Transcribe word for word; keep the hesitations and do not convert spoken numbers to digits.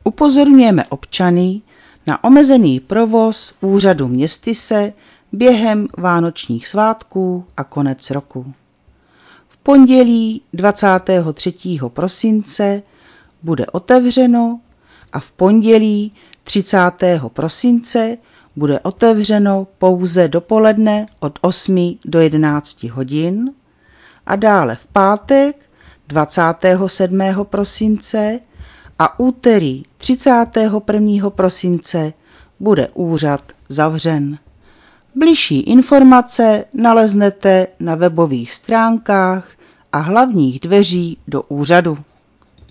Upozorňujeme občany na omezený provoz úřadu Městyse během vánočních svátků a konec roku. V pondělí dvacátého třetího prosince bude otevřeno a v pondělí třicátého prosince bude otevřeno pouze dopoledne od osmi do jedenácti hodin a dále v pátek dvacátého sedmého prosince a úterý třicátého prvního prosince bude úřad zavřen. Bližší informace naleznete na webových stránkách a hlavních dveří do úřadu.